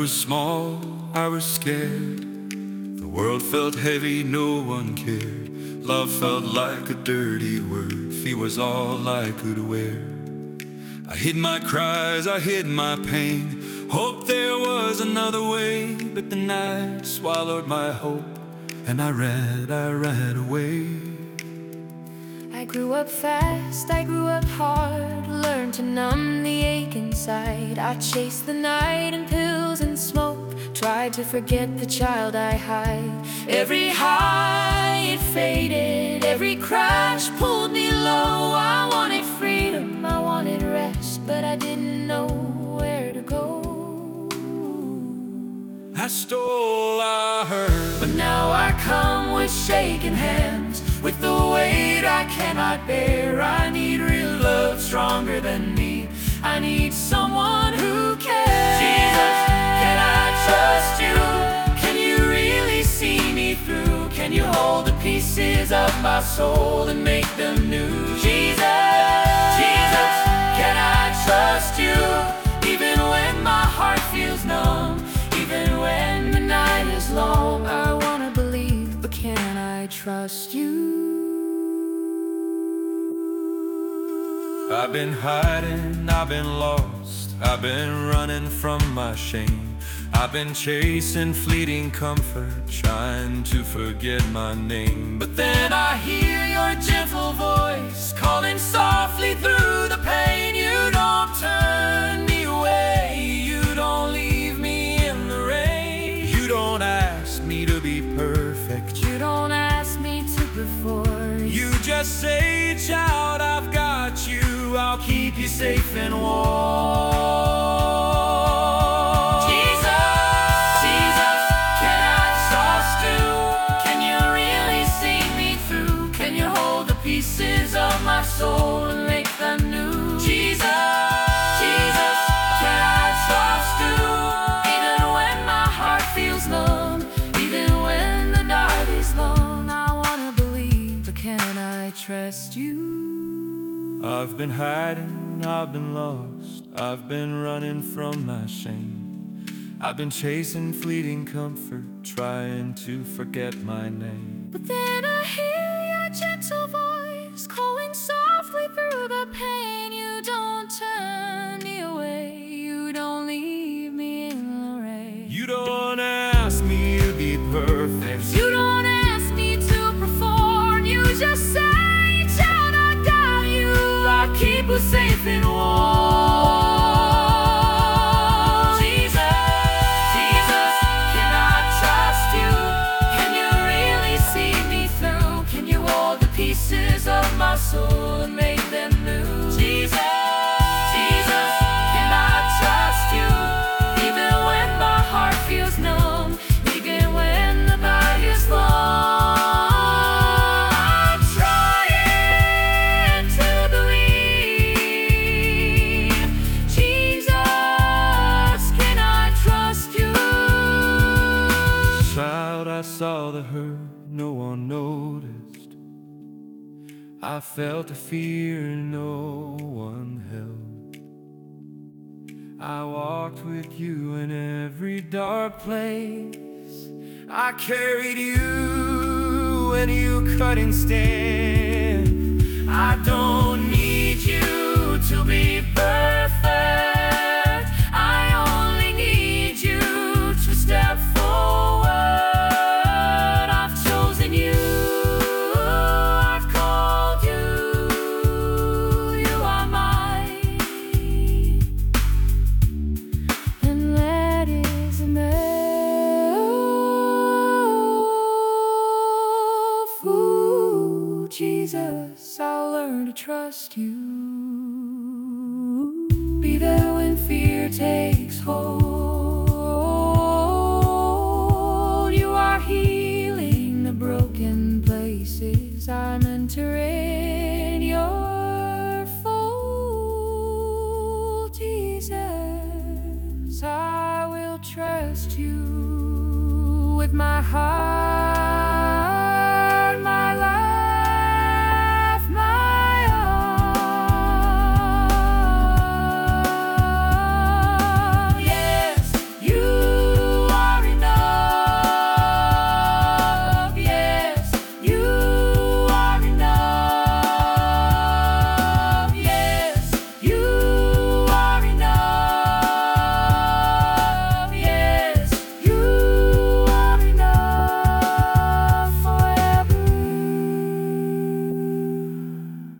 was small, I was scared. The world felt heavy, no one cared. Love felt like a dirty word. Fear was all I could wear. I hid my cries, I hid my pain. Hoped there was another way, but the night swallowed my hope, and I ran away. I grew up fast, I grew up hard, learned to numb the ache inside. I chased the night in pills and smoke, tried to forget the child I hide. Every high, it faded, every crash pulled me low. I wanted freedom, I wanted rest, but I didn't know where to go. I stole, I heard, but now I come with shaking hands, with the weight I cannot bear. I need real love stronger than me. I need someone who cares. Jesus, can I trust you? Can you really see me through? Can you hold the pieces of my soul and make them new? Jesus, can I trust you? Even when my heart feels numb, even when the night is long. I wanna believe, but can I trust you? I've been hiding, I've been lost, I've been running from my shame. I've been chasing fleeting comfort, trying to forget my name. But then I hear your gentle voice calling softly through the pain. You don't turn me away, you don't leave me in the rain. You don't ask me to be perfect, you don't ask me to perform. You just say, child, I've got you, I'll keep you safe and warm. Jesus, can I trust you? Can you really see me through? Can you hold the pieces of my soul and make them new? Jesus, can I trust you? Even when my heart feels numb, even when the night is long. I wanna believe, but can I trust you? I've been hiding, I've been lost, I've been running from my shame. I've been chasing fleeting comfort, trying to forget my name. But then I hear your gentle voice calling softly through the pain. You don't turn me away, you don't leave me in the rain. You don't ask me to be perfect, you don't ask me to perform. You just say, child, I got you, I'll keep you safe and warm. Jesus, can I trust you? Can you really see me through? Can you hold the pieces of my soul and make them new? Jesus, can I trust you? Even when my heart feels numb, even when the night is long. I'm trying to believe. Jesus, can I trust you? child, I saw the hurt no one noticed. I felt the fear no one held. I walked with you in every dark place. I carried you when you couldn't stand. I don't need you to be perfect, I only need you to step forward. I've chosen you, I've called you, you are mine, and that is enough. Ooh, Jesus, I'll learn to trust you. Be there when fear takes hold. You are healing the broken places. I'm entering your fold. Jesus, I will trust you with my heart.